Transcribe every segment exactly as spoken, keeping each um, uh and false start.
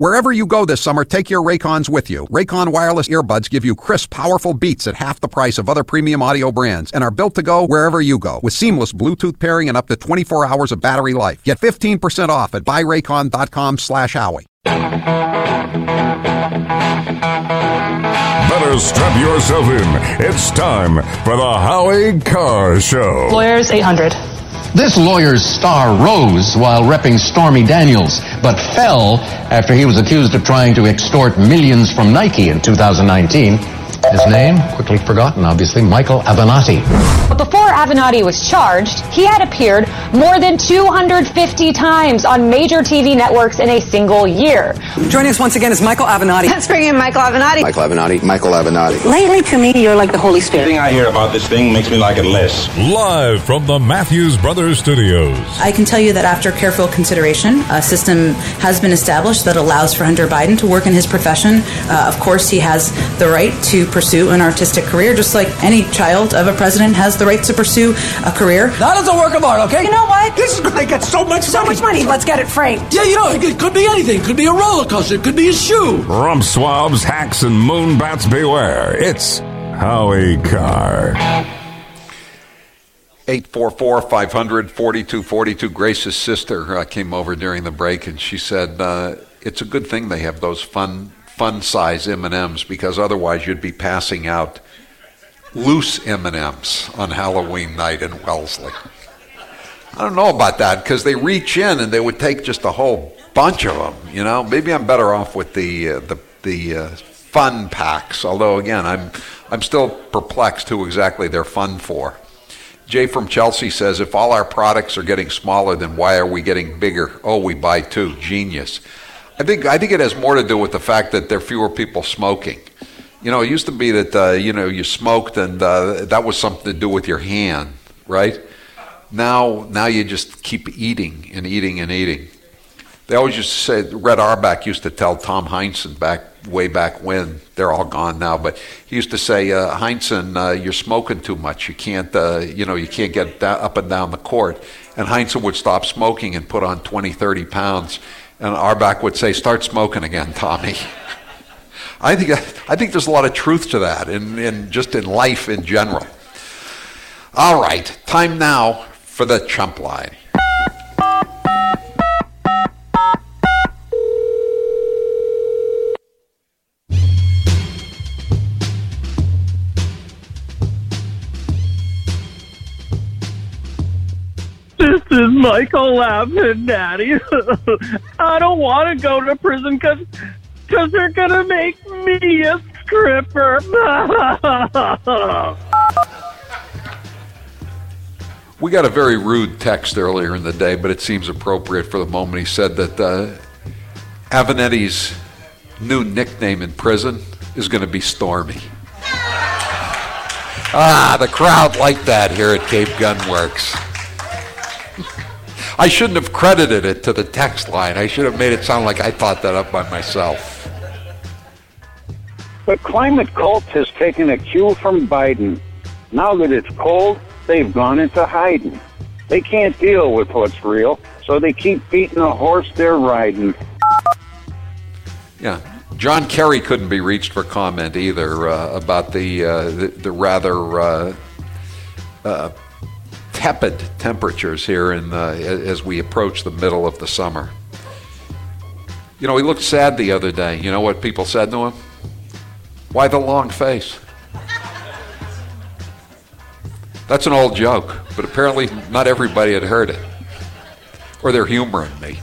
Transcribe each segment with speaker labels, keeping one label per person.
Speaker 1: Wherever you go this summer, take your Raycons with you. Raycon wireless earbuds give you crisp, powerful beats at half the price of other premium audio brands and are built to go wherever you go with seamless Bluetooth pairing and up to twenty-four hours of battery life. Get fifteen percent off at buy raycon dot com slash Howie.
Speaker 2: Better strap yourself in. It's time for the Howie Carr Show.
Speaker 3: Lawyers eight hundred.
Speaker 4: This lawyer's star rose while repping Stormy Daniels, but fell after he was accused of trying to extort millions from Nike in two thousand nineteen. His name, quickly forgotten, obviously, Michael Avenatti.
Speaker 3: But before Avenatti was charged, he had appeared more than two hundred fifty times on major T V networks in a single year.
Speaker 5: Joining us once again is Michael Avenatti.
Speaker 6: Let's bring in Michael Avenatti.
Speaker 7: Michael Avenatti. Michael Avenatti.
Speaker 6: Lately, to me, you're like the Holy Spirit.
Speaker 8: Everything I hear about this thing makes me like it less.
Speaker 2: Live from the Matthews Brothers Studios.
Speaker 9: I can tell you that after careful consideration, a system has been established that allows for Hunter Biden to work in his profession. Uh, of course, he has the right to pursue an artistic career, just like any child of a president has the right to pursue a career.
Speaker 5: That is a work of art, okay?
Speaker 6: You know what?
Speaker 5: This is going to get so much
Speaker 6: So
Speaker 5: money.
Speaker 6: much money. Let's get it framed.
Speaker 5: Yeah, you know, it could be anything. It could be a roller coaster. It could be a shoe.
Speaker 2: Rump swabs, hacks, and moonbats beware. It's Howie Carr.
Speaker 1: eight four four, five hundred, forty-two forty-two. Grace's sister uh, came over during the break, and she said uh, it's a good thing they have those fun fun-size M and M's because otherwise you'd be passing out loose M and M's on Halloween night in Wellesley. I don't know about that because they reach in and they would take just a whole bunch of them, you know. Maybe I'm better off with the uh, the the uh, fun packs, although again, I'm I'm still perplexed who exactly they're fun for. Jay from Chelsea says, if all our products are getting smaller, then why are we getting bigger? Oh, we buy two. Genius. I think I think it has more to do with the fact that there are fewer people smoking. You know, it used to be that, uh, you know, you smoked and uh, that was something to do with your hand, right? Now now you just keep eating and eating and eating. They always used to say, Red Auerbach used to tell Tom Heinsohn back way back when, they're all gone now, but he used to say, uh, Heinsohn, uh, you're smoking too much. You can't, uh, you know, you can't get da- up and down the court. And Heinsohn would stop smoking and put on twenty, thirty pounds. And Auerbach would say, start smoking again, Tommy. I think I think there's a lot of truth to that, in, in just in life in general. All right, time now for the chump line.
Speaker 10: This is Michael Avenatti. I don't want to go to prison because because they're going to make me a stripper.
Speaker 1: We got a very rude text earlier in the day, but it seems appropriate for the moment. He said that uh, Avenatti's new nickname in prison is going to be Stormy. Ah, the crowd liked that here at Cape Gun Works. I shouldn't have credited it to the text line. I should have made it sound like I thought that up by myself.
Speaker 11: The climate cult has taken a cue from Biden. Now that it's cold, they've gone into hiding. They can't deal with what's real, so they keep beating a horse they're riding.
Speaker 1: Yeah, John Kerry couldn't be reached for comment either uh, about the, uh, the the rather uh, uh, tepid temperatures here in uh, as we approach the middle of the summer. You know, he looked sad the other day. You know what people said to him? Why the long face? That's an old joke, but apparently not everybody had heard it. Or they're humoring me.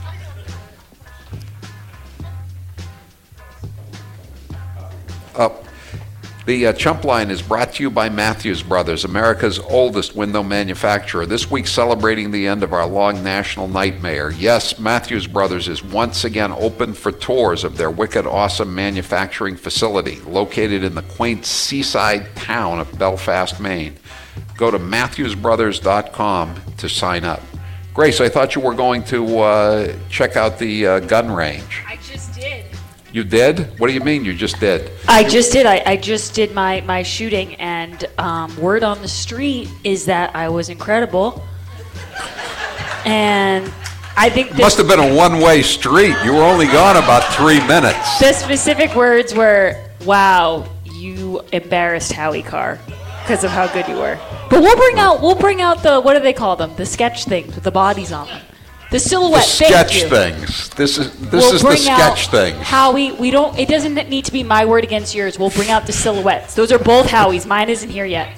Speaker 1: Uh, the uh, Chump Line is brought to you by Matthews Brothers, America's oldest window manufacturer. This week celebrating the end of our long national nightmare. Yes, Matthews Brothers is once again open for tours of their wicked awesome manufacturing facility located in the quaint seaside town of Belfast, Maine. Go to matthews brothers dot com to sign up. Grace, I thought you were going to uh, check out the uh, gun range.
Speaker 12: I just did.
Speaker 1: You did? What do you mean you just did?
Speaker 12: I just did. I, I just did my, my shooting, and um, word on the street is that I was incredible. And I think this,
Speaker 1: must have been a one-way street. You were only gone about three minutes.
Speaker 12: the specific words were, "Wow, you embarrassed Howie Carr because of how good you were." But we'll bring out we'll bring out the what do they call them? The sketch things with the bodies on them. The silhouette.
Speaker 1: The sketch
Speaker 12: Thank you.
Speaker 1: things. This is this
Speaker 12: We'll
Speaker 1: is the
Speaker 12: bring
Speaker 1: sketch
Speaker 12: out
Speaker 1: things.
Speaker 12: Howie, we don't. It doesn't need to be my word against yours. We'll bring out the silhouettes. Those are both Howie's. Mine isn't here yet.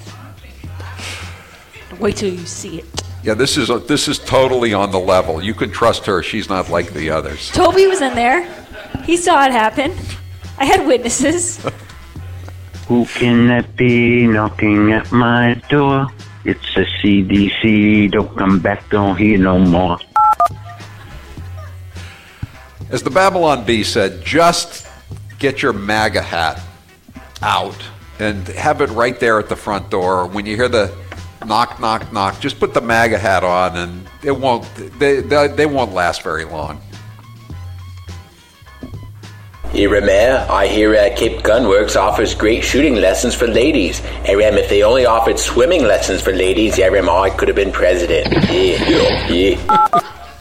Speaker 12: Wait till you see it.
Speaker 1: Yeah, this is this is totally on the level. You can trust her. She's not like the others.
Speaker 12: Toby was in there. He saw it happen. I had witnesses.
Speaker 11: Who can that be knocking at my door? It's a C D C. Don't come back, don't hear no more.
Speaker 1: As the Babylon Bee said, just get your MAGA hat out and have it right there at the front door. When you hear the knock, knock, knock, just put the MAGA hat on, and it won't. They they, they won't last very long.
Speaker 7: Iremere, I hear uh, Cape Gunworks offers great shooting lessons for ladies. Irem, if they only offered swimming lessons for ladies, Irem, I could have been president. Yeah, yeah.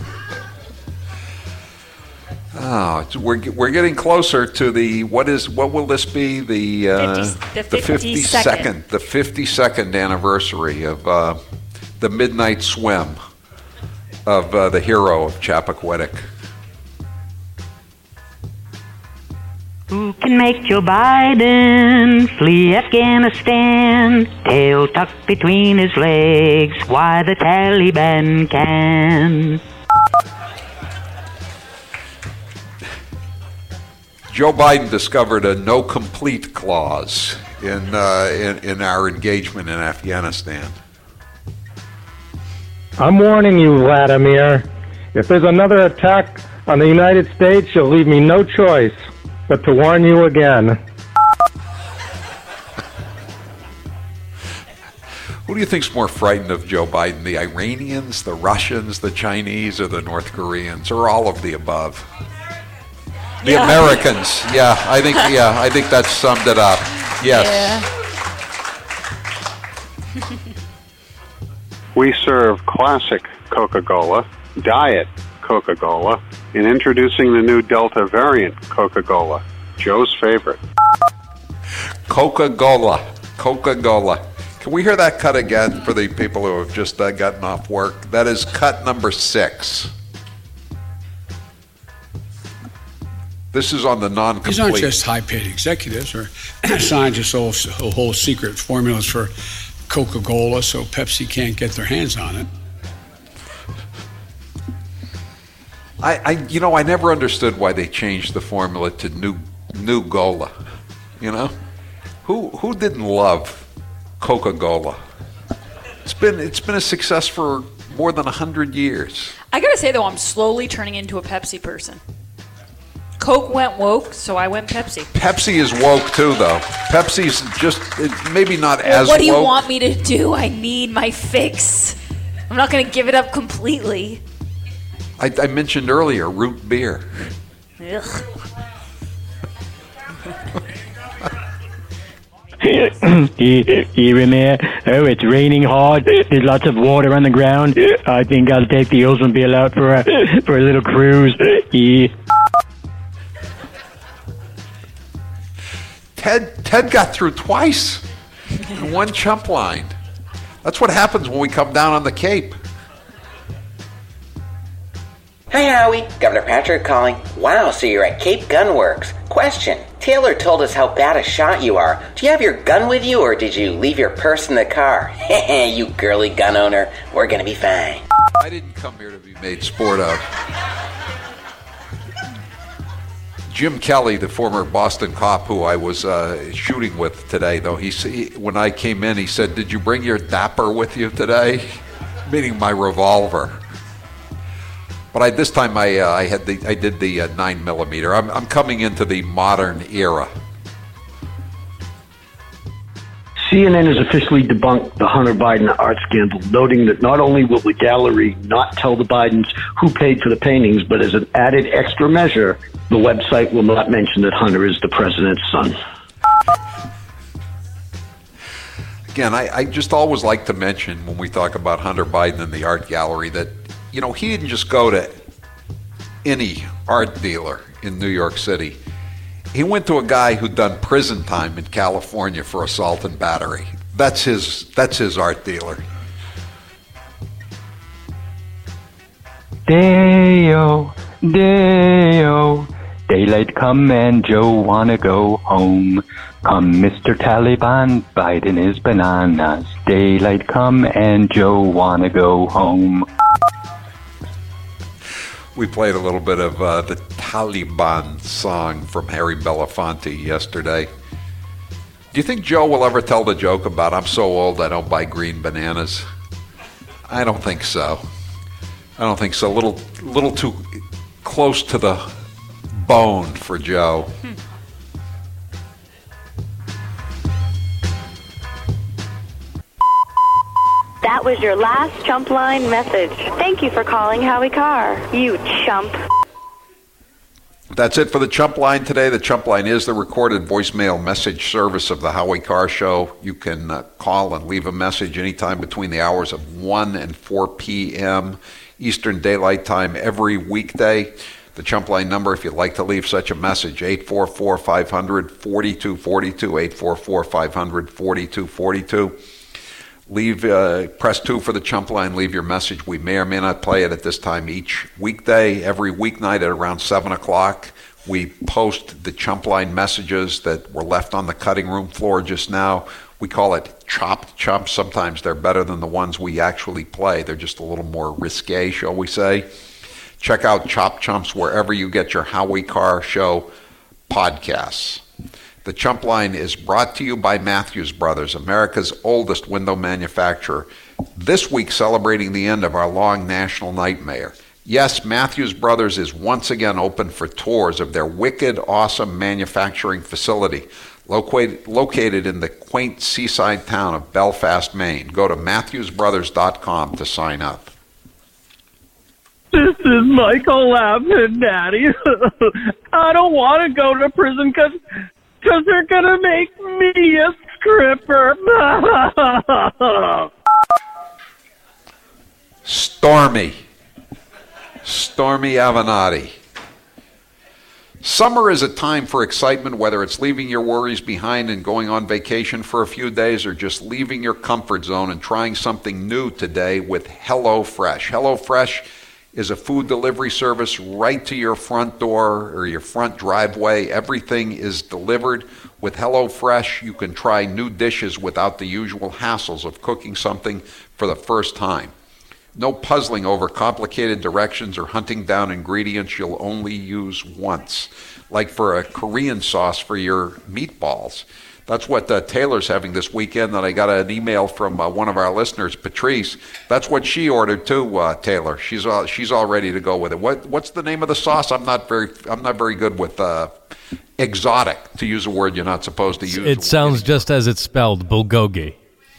Speaker 1: Oh, it's, we're we're getting closer to the what is what will this be the uh,
Speaker 12: fifty, the fifty-second
Speaker 1: the fifty-second anniversary of uh, the midnight swim of uh, the hero of Chappaquiddick.
Speaker 13: Who can make Joe Biden flee Afghanistan? Tail tucked between his legs. Why the Taliban can?
Speaker 1: Joe Biden discovered a no complete clause in, uh, in in our engagement in Afghanistan.
Speaker 14: I'm warning you, Vladimir. If there's another attack on the United States, you'll leave me no choice but to warn you again.
Speaker 1: Who do you think's more frightened of Joe Biden, the Iranians, the Russians, the Chinese, or the North Koreans, or all of the above? The
Speaker 12: Yeah.
Speaker 1: Americans. Yeah, I think. Yeah, I think that summed it up. Yes.
Speaker 12: Yeah.
Speaker 15: We serve classic Coca-Cola, diet Coca-Cola, and introducing the new Delta variant Coca-Cola, Joe's favorite.
Speaker 1: Coca-Cola. Coca-Cola. Can we hear that cut again for the people who have just uh, gotten off work? That is cut number six. This is on the non-complete.
Speaker 5: These aren't just high-paid executives or scientists who hold, hold secret formulas for Coca-Cola so Pepsi can't get their hands on it.
Speaker 1: I, I, you know, I never understood why they changed the formula to new, new Gola. You know, who who didn't love Coca-Cola? It's been it's been a success for more than a hundred years.
Speaker 12: I gotta say though, I'm slowly turning into a Pepsi person. Coke went woke, so I went Pepsi.
Speaker 1: Pepsi is woke too, though. Pepsi's just it's maybe not
Speaker 12: Well,
Speaker 1: as
Speaker 12: what do you
Speaker 1: woke.
Speaker 12: want me to do? I need my fix. I'm not gonna give it up completely.
Speaker 1: I, I mentioned earlier root beer.
Speaker 12: Ugh.
Speaker 16: Even there, oh, it's raining hard. There's lots of water on the ground. I think I'll take the Oldsmobile out for a for a little cruise. Yeah.
Speaker 1: Ted Ted got through twice in one chump line. That's what happens when we come down on the Cape.
Speaker 17: Hi, Howie. Governor Patrick calling. Wow, so you're at Cape Gunworks. Question. Taylor told us how bad a shot you are. Do you have your gun with you, or did you leave your purse in the car? Heh, you girly gun owner. We're gonna be fine.
Speaker 1: I didn't come here to be made sport of. Jim Kelly, the former Boston cop who I was uh, shooting with today, though, he, he when I came in, he said, "Did you bring your dapper with you today?" Meaning my revolver. But I, this time I uh, I had the I did the uh, nine millimeter. I'm I'm coming into the modern era.
Speaker 18: C N N has officially debunked the Hunter Biden art scandal, noting that not only will the gallery not tell the Bidens who paid for the paintings, but as an added extra measure, the website will not mention that Hunter is the president's son.
Speaker 1: Again, I, I just always like to mention when we talk about Hunter Biden and the art gallery that, you know, he didn't just go to any art dealer in New York City. He went to a guy who'd done prison time in California for assault and battery. That's his, that's his art dealer.
Speaker 19: Day-o, day-o, daylight come and Joe wanna go home. Come, Mister Taliban, Biden is bananas. Daylight come and Joe wanna go home.
Speaker 1: We played a little bit of uh, the Taliban song from Harry Belafonte yesterday. Do you think Joe will ever tell the joke about I'm so old I don't buy green bananas? I don't think so. I don't think so. A little, little too close to the bone for Joe.
Speaker 12: Hmm.
Speaker 20: That was your last chump line message. Thank you for calling Howie Carr, you chump.
Speaker 1: That's it for the Chump Line today. The Chump Line is the recorded voicemail message service of the Howie Carr Show. You can uh, call and leave a message anytime between the hours of one and four p.m. Eastern Daylight Time every weekday. The Chump Line number, if you'd like to leave such a message, eight four four, five hundred, forty-two forty-two, eight four four, five hundred, forty-two forty-two. Leave, uh, press two for the Chump Line. Leave your message. We may or may not play it at this time each weekday. Every weeknight at around seven o'clock, we post the Chump Line messages that were left on the cutting room floor just now. We call it chopped chumps. Sometimes they're better than the ones we actually play. They're just a little more risque, shall we say. Check out Chopped Chumps wherever you get your Howie Carr Show podcasts. The Chump Line is brought to you by Matthews Brothers, America's oldest window manufacturer. This week celebrating the end of our long national nightmare. Yes, Matthews Brothers is once again open for tours of their wicked, awesome manufacturing facility located, located in the quaint seaside town of Belfast, Maine. Go to matthews brothers dot com to sign up.
Speaker 10: This is Michael laughing, Daddy. I don't want to go to prison because because they're going to make me a stripper.
Speaker 1: Stormy. Stormy Avenatti. Summer is a time for excitement, whether it's leaving your worries behind and going on vacation for a few days or just leaving your comfort zone and trying something new today with HelloFresh. HelloFresh is a food delivery service right to your front door or your front driveway. Everything is delivered. With HelloFresh, you can try new dishes without the usual hassles of cooking something for the first time. No puzzling over complicated directions or hunting down ingredients you'll only use once, like for a Korean sauce for your meatballs. That's what uh, Taylor's having this weekend. That I got an email from uh, one of our listeners, Patrice. That's what she ordered too, uh, Taylor. She's all she's all ready to go with it. What what's the name of the sauce? I'm not very I'm not very good with uh, exotic, to use a word you're not supposed to use.
Speaker 21: It sounds just as it's spelled, bulgogi.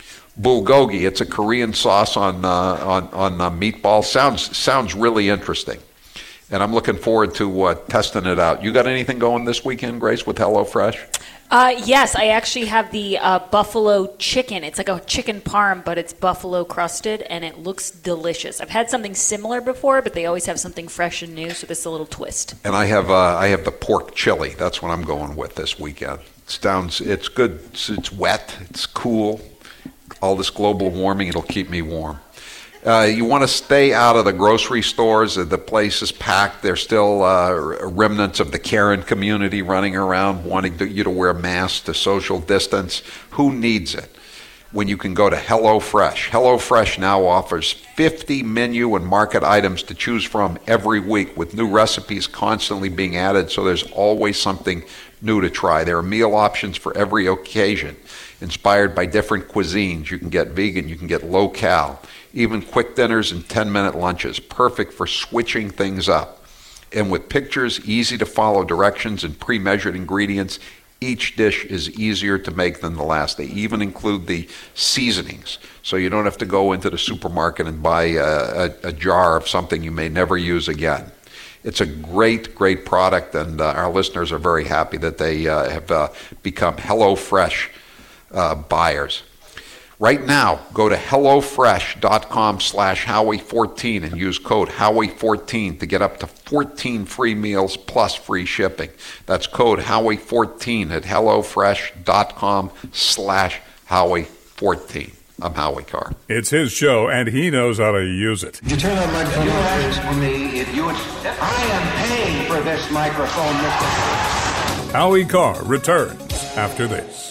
Speaker 1: Bulgogi. It's a Korean sauce on uh, on on uh, meatballs. Sounds sounds really interesting, and I'm looking forward to uh, testing it out. You got anything going this weekend, Grace, with HelloFresh?
Speaker 12: Uh, yes, I actually have the uh, buffalo chicken. It's like a chicken parm, but it's buffalo crusted, and it looks delicious. I've had something similar before, but they always have something fresh and new, so this is a little twist.
Speaker 1: And I have uh, I have the pork chili. That's what I'm going with this weekend. It's down. It's good. It's, it's wet. It's cool. All this global warming, it'll keep me warm. Uh, you want to stay out of the grocery stores. The place is packed. There's still uh, remnants of the Karen community running around wanting to, you to wear masks, to social distance. Who needs it when you can go to HelloFresh? HelloFresh now offers fifty menu and market items to choose from every week, with new recipes constantly being added, so there's always something new to try. There are meal options for every occasion, inspired by different cuisines. You can get vegan, you can get low-cal, even quick dinners and ten-minute lunches, perfect for switching things up. And with pictures, easy-to-follow directions, and pre-measured ingredients, each dish is easier to make than the last. They even include the seasonings, so you don't have to go into the supermarket and buy a, a, a jar of something you may never use again. It's a great, great product, and uh, our listeners are very happy that they uh, have uh, become HelloFresh uh, buyers. Right now, go to HelloFresh.com slash Howie14 and use code Howie fourteen to get up to fourteen free meals plus free shipping. That's code Howie fourteen at HelloFresh.com slash Howie fourteen. I'm Howie Carr.
Speaker 2: It's his show, and he knows how to use it.
Speaker 4: Would you turn that microphone off? You asked me if you would... I am paying for this microphone, Mister
Speaker 2: Howie Carr returns after this.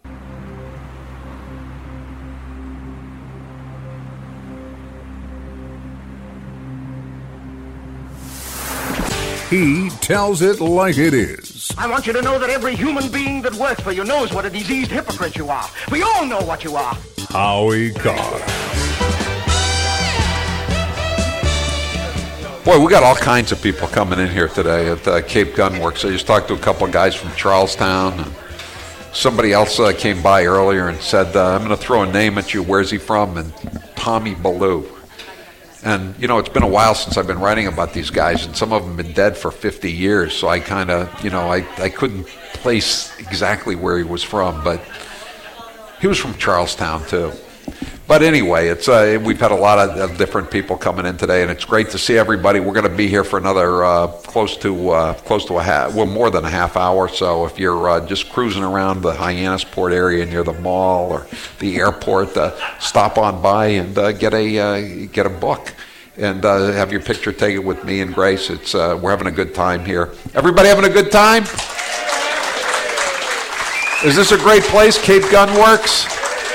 Speaker 2: He tells it like it is.
Speaker 4: I want you to know that every human being that works for you knows what a diseased hypocrite you are. We all know what you are.
Speaker 2: Howie Carr.
Speaker 1: Boy, we got all kinds of people coming in here today at uh, Cape Gunworks. I just talked to a couple of guys from Charlestown. And somebody else uh, came by earlier and said, uh, I'm going to throw a name at you. Where's he from? And Tommy Ballou. And, you know, it's been a while since I've been writing about these guys, and some of them have been dead for fifty years, so I kind of, you know, I, I couldn't place exactly where he was from, but he was from Charlestown, too. But anyway, it's uh, we've had a lot of, of different people coming in today, and it's great to see everybody. We're going to be here for another uh, close to uh, close to a half, well, more than a half hour. So if you're uh, just cruising around the Hyannisport area near the mall or the airport, uh, stop on by and uh, get a uh, get a book and uh, have your picture taken with me and Grace. It's uh, we're having a good time here. Everybody having a good time? Is this a great place, Cape Gunworks?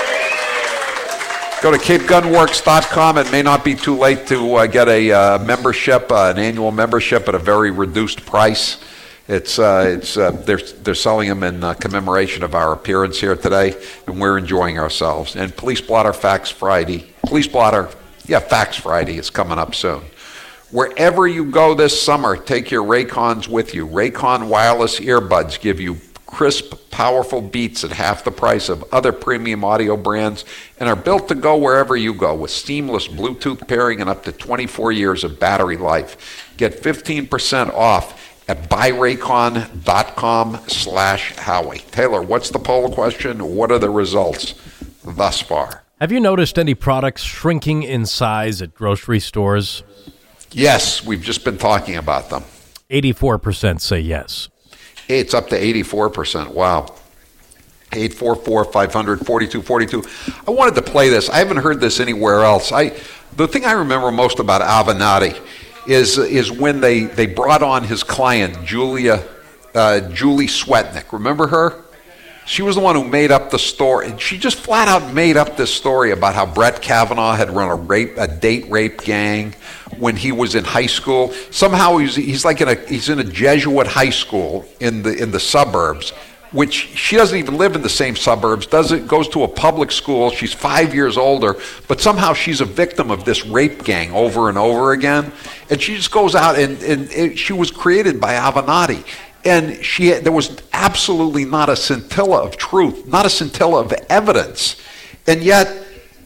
Speaker 1: Go to Cape Gunworks dot com. It may not be too late to uh, get a uh, membership, uh, an annual membership at a very reduced price. It's uh, it's uh, they're they're selling them in uh, commemoration of our appearance here today, and we're enjoying ourselves. And Police Blotter Facts Friday, Police Blotter, yeah, Facts Friday is coming up soon. Wherever you go this summer, take your Raycons with you. Raycon wireless earbuds give you crisp, powerful beats at half the price of other premium audio brands and are built to go wherever you go with seamless Bluetooth pairing and up to twenty-four years of battery life. Get fifteen percent off at buyraycon.com slash Howie. Taylor, what's the poll question? What are the results thus far?
Speaker 21: Have you noticed any products shrinking in size at grocery stores?
Speaker 1: Yes, we've just been talking about them.
Speaker 21: eighty-four percent say yes.
Speaker 1: It's up to eighty-four percent. Wow. eight four four, five hundred, forty-two forty-two. I wanted to play this. I haven't heard this anywhere else. I the thing I remember most about Avenatti is is when they, they brought on his client, Julia uh, Julie Swetnick. Remember her? She was the one who made up the story. And she just flat out made up this story about how Brett Kavanaugh had run a rape, a date rape gang when he was in high school. Somehow he's he's like in a he's in a Jesuit high school in the in the suburbs, which she doesn't even live in the same suburbs. Doesn't goes to a public school. She's five years older, but somehow she's a victim of this rape gang over and over again. And she just goes out and and it, she was created by Avenatti. And she, there was absolutely not a scintilla of truth, not a scintilla of evidence. And yet,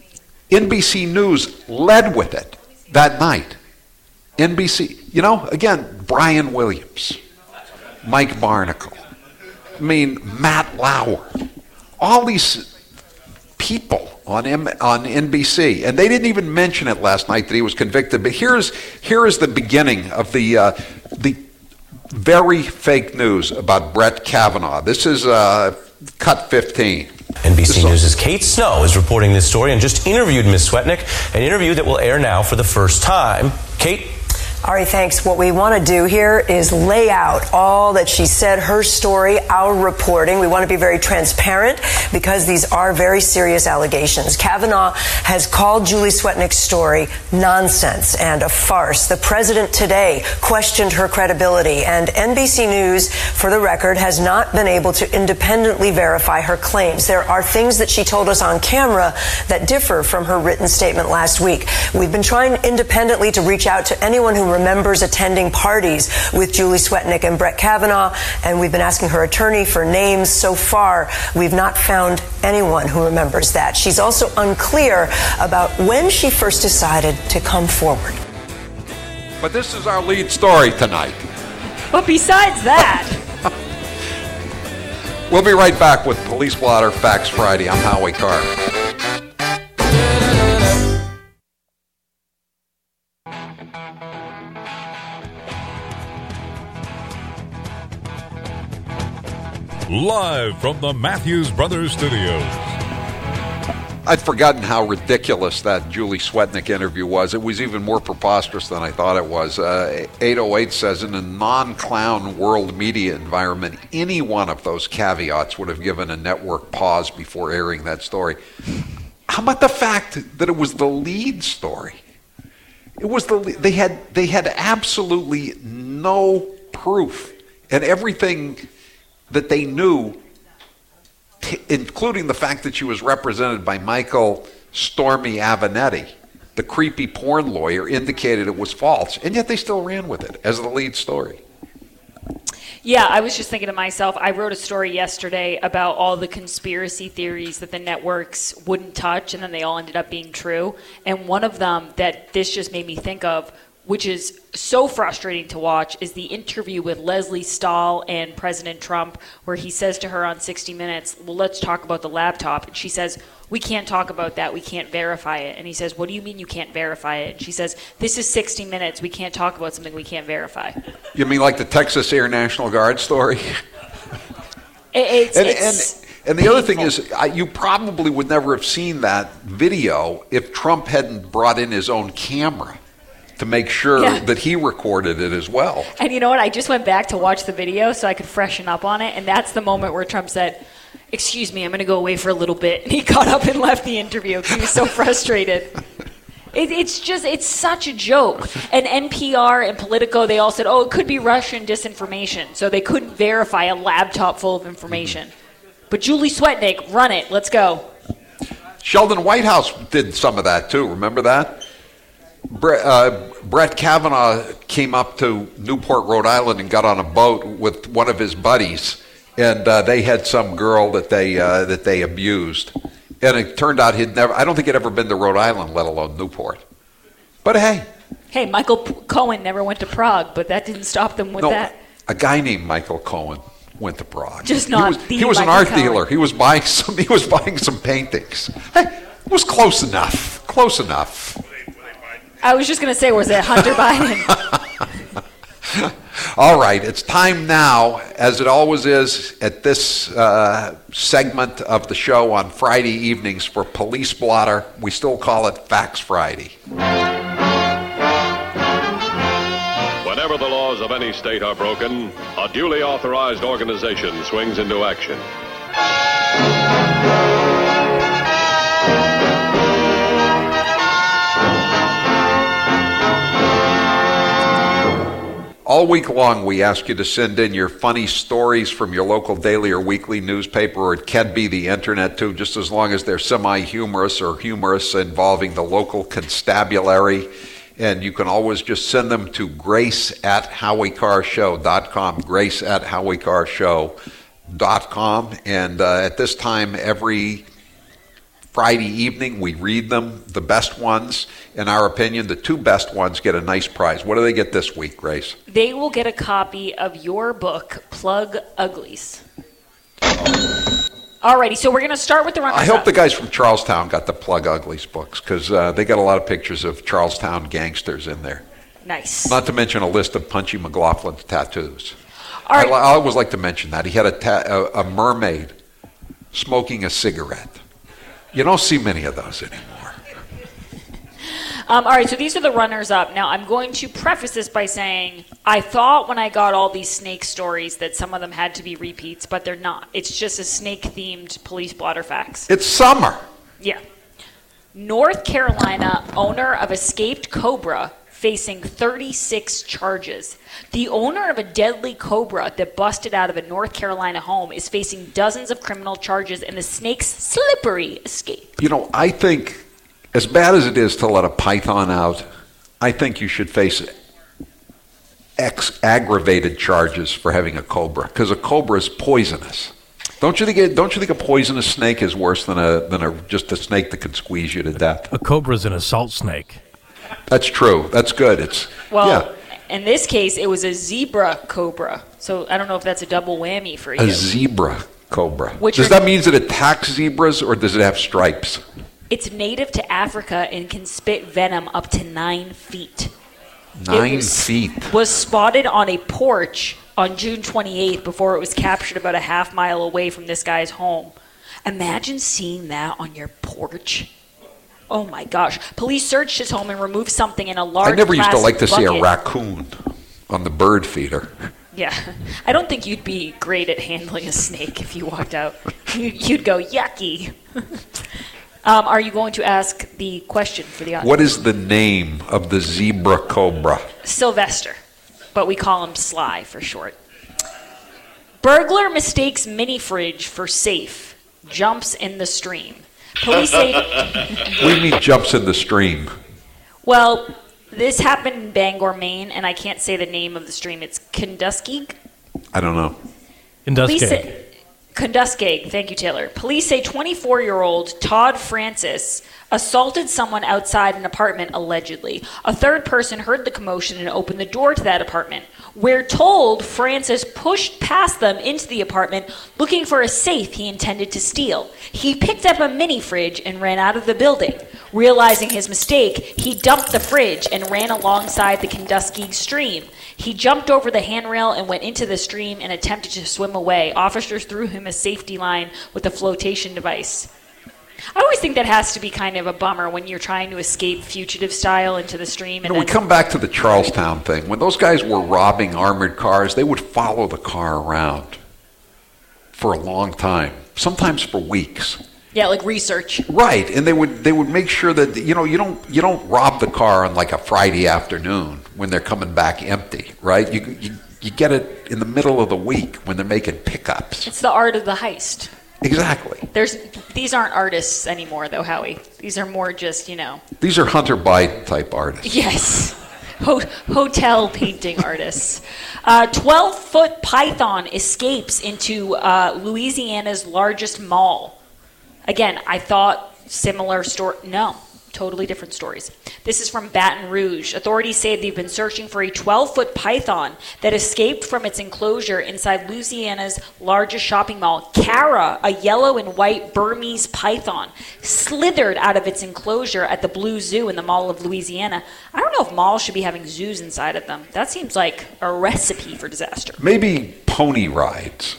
Speaker 1: N B C News led with it that night. N B C, you know, again, Brian Williams, Mike Barnacle, I mean, Matt Lauer, all these people on M, on N B C, and they didn't even mention it last night that he was convicted. But here's here is the beginning of the uh, the. very fake news about Brett Kavanaugh. This is uh, cut fifteen.
Speaker 22: N B C News' Kate Snow is reporting this story and just interviewed Miz Swetnick, an interview that will air now for the first time. Kate?
Speaker 23: Ari, thanks. What we want to do here is lay out all that she said, her story, our reporting. We want to be very transparent because these are very serious allegations. Kavanaugh has called Julie Swetnick's story nonsense and a farce. The president today questioned her credibility, and N B C News, for the record, has not been able to independently verify her claims. There are things that she told us on camera that differ from her written statement last week. We've been trying independently to reach out to anyone who remembers attending parties with Julie Swetnick and Brett Kavanaugh, and we've been asking her attorney for names. So far, we've not found anyone who remembers that. She's also unclear about when she first decided to come forward.
Speaker 1: But this is our lead story tonight.
Speaker 12: But besides that...
Speaker 1: We'll be right back with Police Blotter Facts Friday. I'm Howie Carr.
Speaker 2: live from the Matthews Brothers Studios.
Speaker 1: I'd forgotten how ridiculous that Julie Swetnick interview was. It was even more preposterous than I thought it was. Uh, eight oh eight says, in a non-clown world media environment, any one of those caveats would have given a network pause before airing that story. How about the fact that it was the lead story? It was the they had they had absolutely no proof, and everything that they knew, t- including the fact that she was represented by Michael Stormy Avenatti, the creepy porn lawyer, indicated it was false, and yet they still ran with it as the lead story.
Speaker 12: Yeah, I was just thinking to myself, I wrote a story yesterday about all the conspiracy theories that the networks wouldn't touch, and then they all ended up being true. And one of them that this just made me think of, which is so frustrating to watch, is the interview with Leslie Stahl and President Trump, where he says to her on sixty minutes, well, let's talk about the laptop. And she says, we can't talk about that. We can't verify it. And he says, what do you mean you can't verify it? And she says, this is sixty minutes. We can't talk about something we can't verify.
Speaker 1: You mean like the Texas Air National Guard story?
Speaker 12: It, it's,
Speaker 1: and,
Speaker 12: it's
Speaker 1: and, and the other thing is, I, you probably would never have seen that video if Trump hadn't brought in his own camera to make sure
Speaker 12: yeah.
Speaker 1: that he recorded it as well.
Speaker 12: And you know what? I just went back to watch the video so I could freshen up on it, and that's the moment where Trump said, excuse me, I'm going to go away for a little bit. And he got up and left the interview because he was so frustrated. It, it's just, it's such a joke. And N P R and Politico, they all said, oh, it could be Russian disinformation. So they couldn't verify a laptop full of information. But Julie Swetnick, run it. Let's go.
Speaker 1: Sheldon Whitehouse did some of that too. Remember that? Brett, uh, Brett Kavanaugh came up to Newport, Rhode Island, and got on a boat with one of his buddies, and uh, they had some girl that they uh, that they abused, and it turned out he'd never. I don't think he'd ever been to Rhode Island, let alone Newport. But hey,
Speaker 12: hey, Michael P- Cohen never went to Prague, but that didn't stop them with
Speaker 1: no,
Speaker 12: that.
Speaker 1: A guy named Michael Cohen went to Prague.
Speaker 12: Just not.
Speaker 1: He was,
Speaker 12: the
Speaker 1: he was an
Speaker 12: Michael
Speaker 1: art
Speaker 12: Cohen.
Speaker 1: dealer. He was buying some. He was buying some paintings. Hey, it was close enough. Close enough.
Speaker 12: I was just going to say, was it Hunter Biden?
Speaker 1: All right, it's time now, as it always is at this uh, segment of the show on Friday evenings for Police Blotter. We still call it Facts Friday.
Speaker 3: Whenever the laws of any state are broken, a duly authorized organization swings into action.
Speaker 1: All week long, we ask you to send in your funny stories from your local daily or weekly newspaper, or it can be the internet too, just as long as they're semi-humorous or humorous involving the local constabulary. And you can always just send them to grace at howie carr show dot com, grace at howie carr show dot com. And uh, at this time, every Friday evening, we read them, the best ones. In our opinion, the two best ones get a nice prize. What do they get this week, Grace?
Speaker 12: They will get a copy of your book, Plug Uglies. Alrighty, so we're going to start with the runners-up.
Speaker 1: I hope the guys from Charlestown got the Plug Uglies books, because uh, they got a lot of pictures of Charlestown gangsters in there.
Speaker 12: Nice.
Speaker 1: Not to mention a list of Punchy McLaughlin's tattoos.
Speaker 12: All right.
Speaker 1: I, I always like to mention that. He had a, ta- a, a mermaid smoking a cigarette. You don't see many of those anymore.
Speaker 12: Um, all right, so these are the runners-up. Now, I'm going to preface this by saying I thought when I got all these snake stories that some of them had to be repeats, but they're not. It's just a snake-themed police blotter facts.
Speaker 1: It's summer.
Speaker 12: Yeah. North Carolina owner of escaped cobra facing thirty-six charges. The owner of a deadly cobra that busted out of a North Carolina home is facing dozens of criminal charges in the snake's slippery escape.
Speaker 1: You know, I think, as bad as it is to let a python out, I think you should face ex- aggravated charges for having a cobra, because a cobra is poisonous. Don't you think? It, don't you think a poisonous snake is worse than a than a just a snake that could squeeze you to death?
Speaker 21: A cobra's an assault snake.
Speaker 1: That's true. That's good. It's
Speaker 12: Well,
Speaker 1: yeah.
Speaker 12: in this case, it was a zebra cobra. So I don't know if that's a double whammy for you.
Speaker 1: A zebra cobra.
Speaker 12: Which
Speaker 1: does
Speaker 12: are-
Speaker 1: that mean it attacks zebras, or does it have stripes?
Speaker 12: It's native to Africa and can spit venom up to nine feet.
Speaker 1: Nine
Speaker 12: It was-
Speaker 1: feet.
Speaker 12: Was spotted on a porch on June twenty-eighth before it was captured about a half mile away from this guy's home. Imagine seeing that on your porch. Oh my gosh. Police searched his home and removed something in a large
Speaker 1: I never used to like to
Speaker 12: plastic
Speaker 1: see a
Speaker 12: bucket.
Speaker 1: raccoon on the bird feeder.
Speaker 12: Yeah. I don't think you'd be great at handling a snake if you walked out. You'd, you'd go, yucky. um, are you going to ask the question for the audience?
Speaker 1: What is the name of the zebra cobra?
Speaker 12: Sylvester, but we call him Sly for short. Burglar mistakes mini fridge for safe, jumps in the stream. Police say...
Speaker 1: What do you mean jumps in the stream?
Speaker 12: Well, this happened in Bangor, Maine, and I can't say the name of the stream. It's Kunduskeg?
Speaker 1: I don't know.
Speaker 12: Police say- Kunduskeg, thank you, Taylor. Police say twenty-four-year-old Todd Francis assaulted someone outside an apartment, allegedly. A third person heard the commotion and opened the door to that apartment. We're told Francis pushed past them into the apartment looking for a safe he intended to steal. He picked up a mini fridge and ran out of the building. Realizing his mistake, he dumped the fridge and ran alongside the Kunduskeg stream. He jumped over the handrail and went into the stream and attempted to swim away. Officers threw him a safety line with a flotation device. I always think that has to be kind of a bummer when you're trying to escape fugitive style into the stream. And
Speaker 1: You know, we
Speaker 12: then,
Speaker 1: come back to the Charlestown thing. When those guys were robbing armored cars, they would follow the car around for a long time, sometimes for weeks.
Speaker 12: yeah, like research.
Speaker 1: Right, and they would they would make sure that you know you don't you don't rob the car on like a Friday afternoon when they're coming back empty, right? You you, you get it in the middle of the week when they're making pickups.
Speaker 12: It's the art of the heist.
Speaker 1: Exactly.
Speaker 12: There's these aren't artists anymore, though, Howie. These are more just, you know.
Speaker 1: These are Hunter Biden type artists.
Speaker 12: Yes. Ho- hotel painting artists. Uh, twelve-foot python escapes into uh, Louisiana's largest mall. Again, I thought similar story. No, totally different stories. This is from Baton Rouge. Authorities say they've been searching for a twelve-foot python that escaped from its enclosure inside Louisiana's largest shopping mall. Cara, a yellow and white Burmese python, slithered out of its enclosure at the Blue Zoo in the Mall of Louisiana. I don't know if malls should be having zoos inside of them. That seems like a recipe for disaster.
Speaker 1: Maybe pony rides,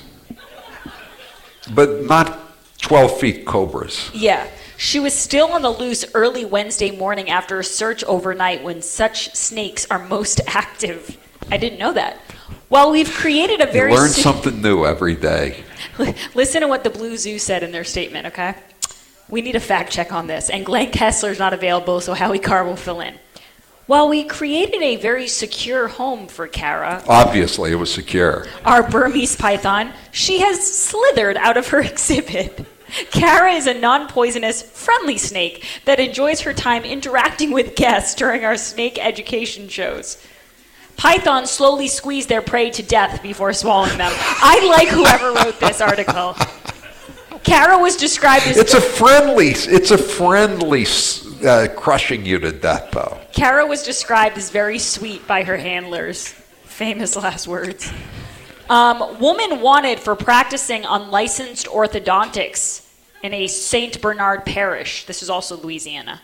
Speaker 1: but not twelve feet cobras.
Speaker 12: Yeah. She was still on the loose early Wednesday morning after a search overnight when such snakes are most active. I didn't know that. Well, we've created a very...
Speaker 1: You learn
Speaker 12: su-
Speaker 1: something new every day.
Speaker 12: Listen to what the Blue Zoo said in their statement, okay? We need a fact check on this, and Glenn Kessler's not available, so Howie Carr will fill in. While we created a very secure home for Cara,
Speaker 1: Obviously, it was secure.
Speaker 12: our Burmese python, she has slithered out of her exhibit. Cara is a non-poisonous, friendly snake that enjoys her time interacting with guests during our snake education shows. Pythons slowly squeeze their prey to death before swallowing them. I like whoever wrote this article. Cara was described as...
Speaker 1: It's a friendly, it's a friendly uh, crushing you to death, though.
Speaker 12: Cara was described as very sweet by her handlers. Famous last words. Um, woman wanted for practicing unlicensed orthodontics in a Saint Bernard parish. This is also Louisiana.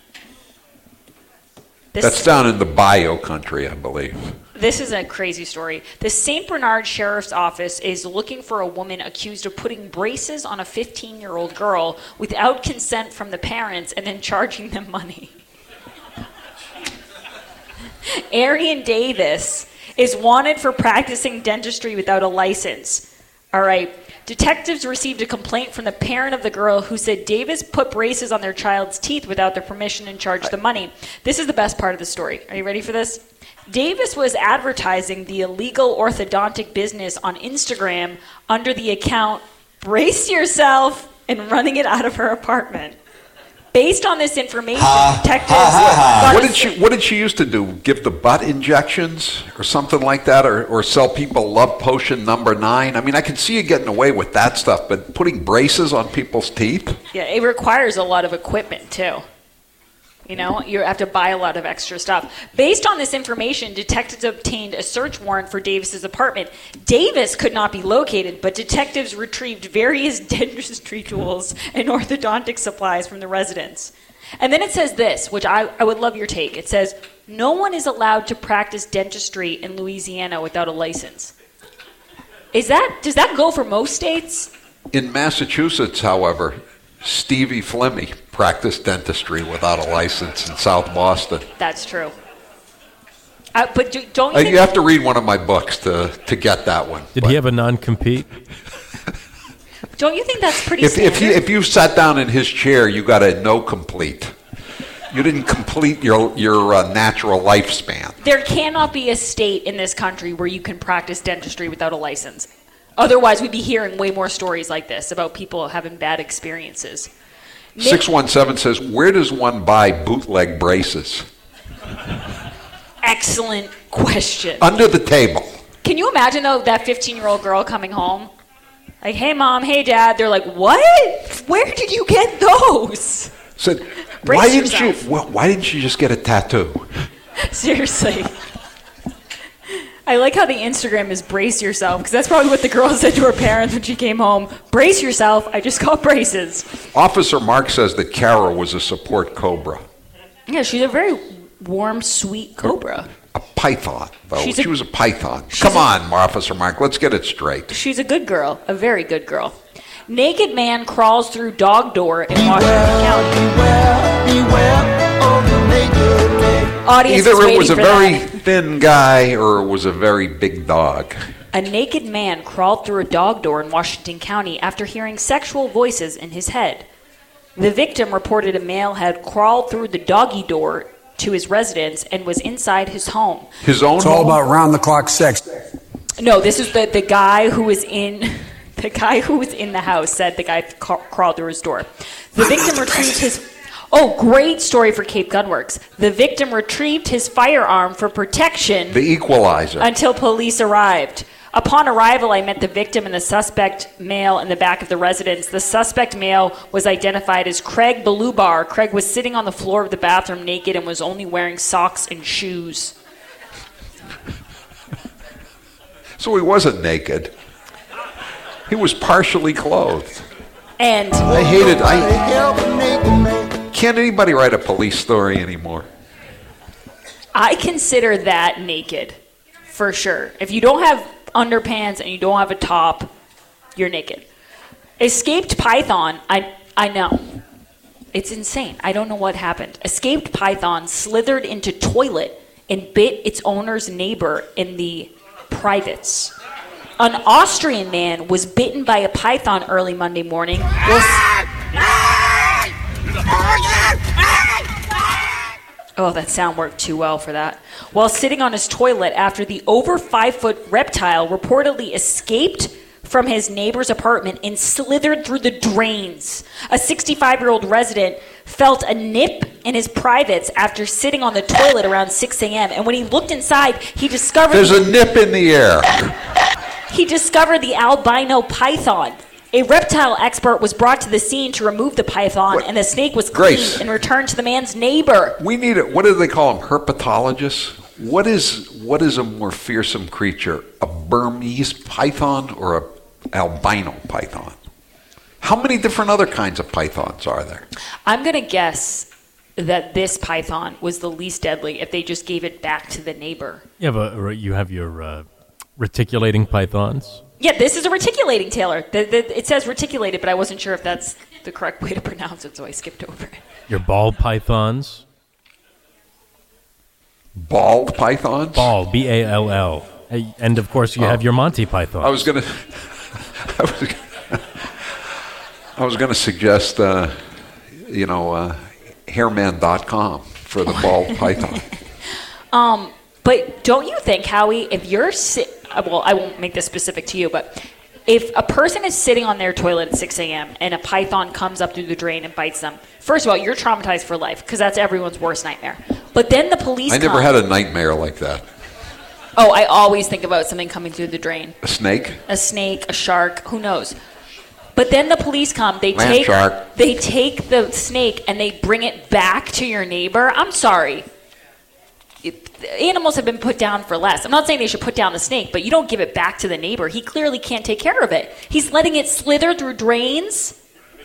Speaker 12: This,
Speaker 1: That's down in the Bayou country, I believe.
Speaker 12: This is a crazy story. The Saint Bernard Sheriff's Office is looking for a woman accused of putting braces on a fifteen-year-old girl without consent from the parents and then charging them money. Arian Davis is wanted for practicing dentistry without a license. All right. Detectives received a complaint from the parent of the girl who said Davis put braces on their child's teeth without their permission and charged the money. This is the best part of the story. Are you ready for this? Davis was advertising the illegal orthodontic business on Instagram under the account Brace Yourself and running it out of her apartment. Based on this information, detectives...
Speaker 1: What did she What did she used to do? Give the butt injections or something like that, or or sell people love potion number nine? I mean, I can see you getting away with that stuff, but putting braces on people's teeth?
Speaker 12: Yeah, it requires a lot of equipment, too. You know, you have to buy a lot of extra stuff. Based on this information, detectives obtained a search warrant for Davis's apartment. Davis could not be located, but detectives retrieved various dentistry tools and orthodontic supplies from the residence. And then it says this, which I, I would love your take. It says, no one is allowed to practice dentistry in Louisiana without a license. Is that does that go for most states?
Speaker 1: In Massachusetts, however, Stevie Flemmy practiced dentistry without a license in South Boston.
Speaker 12: That's true. Uh, but do, don't you,
Speaker 1: Uh,
Speaker 12: think
Speaker 1: you have to read one of my books to, to get that one.
Speaker 21: Did he have a non-compete?
Speaker 12: don't you think that's pretty
Speaker 1: If,
Speaker 12: standard?
Speaker 1: if, you, if you sat down in his chair, you got a no complete. You didn't complete your, your uh, natural lifespan.
Speaker 12: There cannot be a state in this country where you can practice dentistry without a license. Otherwise, we'd be hearing way more stories like this about people having bad experiences. Nick-
Speaker 1: six one seven says, where does one buy bootleg braces?
Speaker 12: Excellent question.
Speaker 1: Under the table.
Speaker 12: Can you imagine, though, that fifteen-year-old girl coming home? Like, hey, Mom, hey, Dad. They're like, what? Where did you get those?
Speaker 1: Said,
Speaker 12: Brace
Speaker 1: why didn't you?
Speaker 12: yourself.
Speaker 1: Well, why didn't you just get a tattoo?
Speaker 12: Seriously. I like how the Instagram is brace yourself, because that's probably what the girl said to her parents when she came home. Brace yourself. I just got braces.
Speaker 1: Officer Mark says that Kara was a support cobra.
Speaker 12: Yeah, she's a very warm, sweet cobra.
Speaker 1: A python, though.
Speaker 12: She's
Speaker 1: she
Speaker 12: a-
Speaker 1: was a python.
Speaker 12: she's
Speaker 1: Come
Speaker 12: a-
Speaker 1: on, Officer Mark. Let's get it straight.
Speaker 12: She's a good girl, a very good girl. Naked man crawls through dog door in Washington County. Audience
Speaker 1: Either
Speaker 12: is
Speaker 1: it
Speaker 12: waiting
Speaker 1: was a
Speaker 12: for
Speaker 1: very
Speaker 12: that.
Speaker 1: thin guy or it was a very big dog.
Speaker 12: A naked man crawled through a dog door in Washington County after hearing sexual voices in his head. The victim reported a male had crawled through the doggy door to his residence and was inside his home.
Speaker 1: His own
Speaker 6: It's all
Speaker 1: home?
Speaker 6: about round-the-clock sex.
Speaker 12: No, this is the, the guy who was in the guy who was in the house said the guy ca- crawled through his door. The victim retrieved his Oh, great story for Cape Gunworks. The victim retrieved his firearm for protection
Speaker 1: The equalizer.
Speaker 12: until police arrived. Upon arrival, I met the victim and the suspect male in the back of the residence. The suspect male was identified as Craig Belubar. Craig was sitting on the floor of the bathroom naked and was only wearing socks and shoes.
Speaker 1: So he wasn't naked. He was partially clothed.
Speaker 12: And
Speaker 1: I hated. I can't anybody write a police story anymore.
Speaker 12: I consider that naked, for sure. If you don't have underpants and you don't have a top, you're naked. Escaped python, I I know. It's insane. I don't know what happened. Escaped python slithered into toilet and bit its owner's neighbor in the privates. An Austrian man was bitten by a python early Monday morning. Oh, that sound worked too well for that. While sitting on his toilet after the over five-foot reptile reportedly escaped from his neighbor's apartment and slithered through the drains. A sixty-five-year-old resident felt a nip in his privates after sitting on the toilet around six a.m. And when he looked inside, he discovered...
Speaker 1: There's a nip in the air.
Speaker 12: He discovered the albino python. A reptile expert was brought to the scene to remove the python, and the snake was cleaned
Speaker 1: Grace.
Speaker 12: and returned to the man's neighbor.
Speaker 1: We need it. What do they call them? Herpetologists? What is what is a more fearsome creature? A Burmese python or a albino python? How many different other kinds of pythons are there?
Speaker 12: I'm going to guess that this python was the least deadly if they just gave it back to the neighbor.
Speaker 21: You have, a, you have your uh, reticulating pythons.
Speaker 12: Yeah, this is a reticulating, Taylor. The, the, it says reticulated, but I wasn't sure if that's the correct way to pronounce it, so I skipped over it.
Speaker 21: Your ball pythons.
Speaker 1: Bald pythons?
Speaker 21: Ball, B A L L. And, of course, you
Speaker 1: Oh.
Speaker 21: have your Monty Python.
Speaker 1: I was going to... I was gonna, I was going to suggest, uh, you know, uh, hairman dot com for the bald python.
Speaker 12: Um, but don't you think, Howie, if you're si- well, I won't make this specific to you, but if a person is sitting on their toilet at six a.m. and a python comes up through the drain and bites them, first of all, you're traumatized for life because that's everyone's worst nightmare. But then the police
Speaker 1: I never
Speaker 12: come.
Speaker 1: had a nightmare like that.
Speaker 12: Oh, I always think about something coming through the drain.
Speaker 1: A snake?
Speaker 12: A snake, a shark, who knows? But then the police come, they
Speaker 1: Land
Speaker 12: take
Speaker 1: shark.
Speaker 12: they take the snake and they bring it back to your neighbor. I'm sorry. It, animals have been put down for less. I'm not saying they should put down the snake, but you don't give it back to the neighbor. He clearly can't take care of it. He's letting it slither through drains.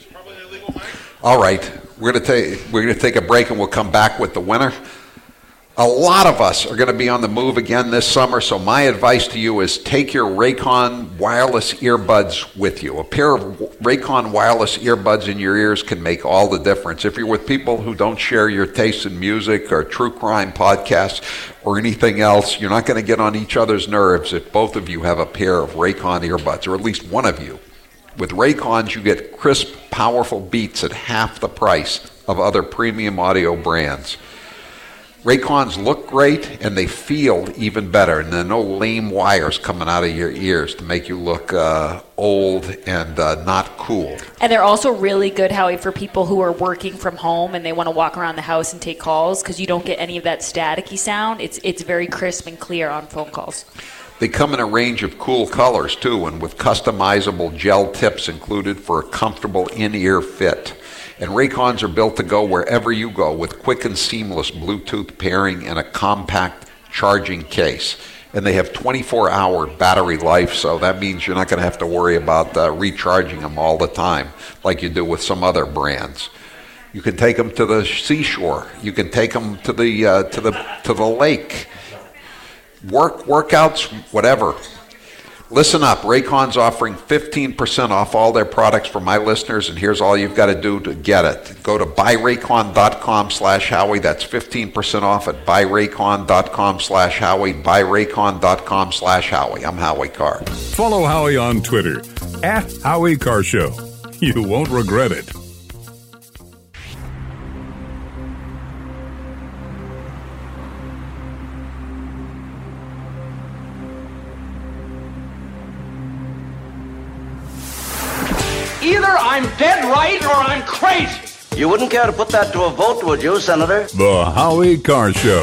Speaker 1: All right, we're gonna take we're gonna take a break and we'll come back with the winner A lot of us are going to be on the move again this summer, so my advice to you is take your Raycon wireless earbuds with you. A pair of Raycon wireless earbuds in your ears can make all the difference. If you're with people who don't share your taste in music or true crime podcasts or anything else, you're not going to get on each other's nerves if both of you have a pair of Raycon earbuds, or at least one of you. With Raycons, you get crisp, powerful beats at half the price of other premium audio brands. Raycons look great, and they feel even better, and there are no lame wires coming out of your ears to make you look uh, old and uh, not cool.
Speaker 12: And they're also really good, Howie, for people who are working from home and they want to walk around the house and take calls, because you don't get any of that staticky sound. It's it's very crisp and clear on phone calls.
Speaker 1: They come in a range of cool colors, too, and with customizable gel tips included for a comfortable in-ear fit. And Raycons are built to go wherever you go with quick and seamless Bluetooth pairing and a compact charging case. And they have twenty-four hour battery life, so that means you're not going to have to worry about uh, recharging them all the time like you do with some other brands. You can take them to the seashore. You can take them to the uh, to the to the lake. Work workouts, whatever. Listen up, Raycon's offering fifteen percent off all their products for my listeners, and here's all you've got to do to get it. Go to buyraycon.com slash Howie. That's fifteen percent off at buyraycon.com slash Howie. buyraycon.com slash Howie. I'm Howie Carr.
Speaker 2: Follow Howie on Twitter, at Howie Carr Show. You won't regret it.
Speaker 4: Either I'm dead right or I'm crazy.
Speaker 6: You wouldn't care to put that to a vote, would you, Senator?
Speaker 2: The Howie Carr Show.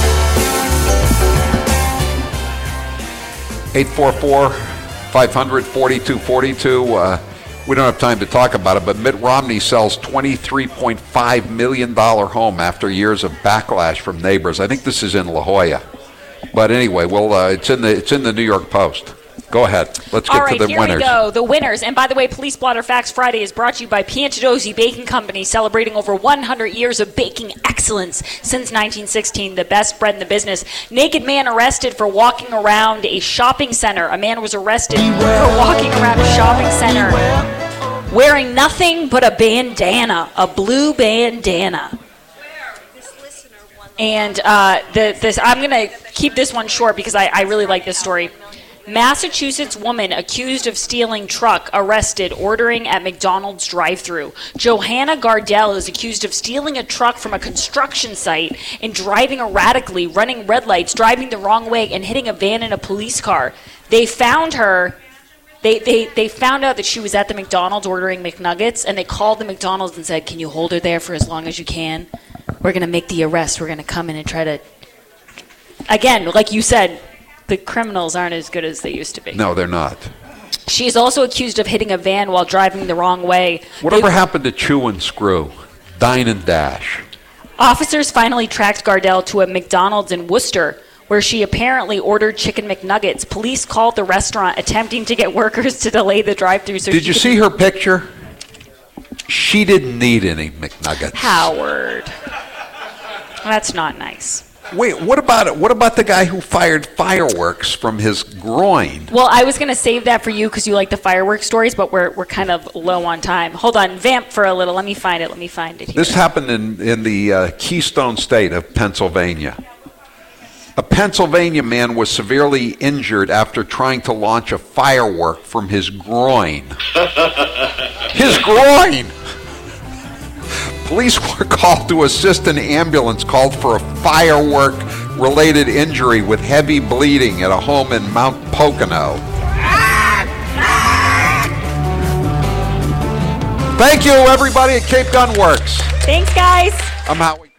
Speaker 1: eight four four, five hundred, forty-two forty-two. Uh, we don't have time to talk about it, but Mitt Romney sells twenty-three point five million dollars home after years of backlash from neighbors. I think this is in La Jolla. But anyway, well, uh, it's in the it's in the New York Post. Go ahead. Let's get
Speaker 12: All right,
Speaker 1: to the
Speaker 12: here
Speaker 1: winners.
Speaker 12: we go. The winners. And by the way, Police Blotter Facts Friday is brought to you by Piantadosi Baking Company, celebrating over one hundred years of baking excellence since nineteen sixteen, the best bread in the business. Naked man arrested for walking around a shopping center. A man was arrested for walking around a shopping center wearing nothing but a bandana, a blue bandana. And uh, the, this, I'm going to keep this one short because I, I really like this story. Massachusetts woman accused of stealing truck arrested ordering at McDonald's drive-thru. Johanna Gardell is accused of stealing a truck from a construction site and driving erratically, running red lights, driving the wrong way, and hitting a van and a police car. They found her. They, they, they found out that she was at the McDonald's ordering McNuggets, and they called the McDonald's and said, "Can you hold her there for as long as you can? We're going to make the arrest. We're going to come in and try to..." Again, like you said, the criminals aren't as good as they used to be.
Speaker 1: No, they're not.
Speaker 12: She is also accused of hitting a van while driving the wrong way.
Speaker 1: Whatever
Speaker 12: They-
Speaker 1: happened to Chew and Screw? Dine and Dash.
Speaker 12: Officers finally tracked Gardell to a McDonald's in Worcester, where she apparently ordered chicken McNuggets. Police called the restaurant, attempting to get workers to delay the drive-thru. So
Speaker 1: Did
Speaker 12: she
Speaker 1: you
Speaker 12: could
Speaker 1: see
Speaker 12: be-
Speaker 1: her picture? She didn't need any McNuggets.
Speaker 12: Howard. That's not nice.
Speaker 1: Wait, what about it? What about the guy who fired fireworks from his groin?
Speaker 12: Well, I was going to save that for you because you like the fireworks stories, but we're we're kind of low on time. Hold on, vamp for a little. Let me find it. Let me find it here.
Speaker 1: This happened in, in the uh, Keystone State of Pennsylvania. A Pennsylvania man was severely injured after trying to launch a firework from his groin. His groin! Police were called to assist an ambulance called for a firework-related injury with heavy bleeding at a home in Mount Pocono. Thank you, everybody at Cape Gun Works.
Speaker 12: Thanks, guys.
Speaker 1: I'm Howie.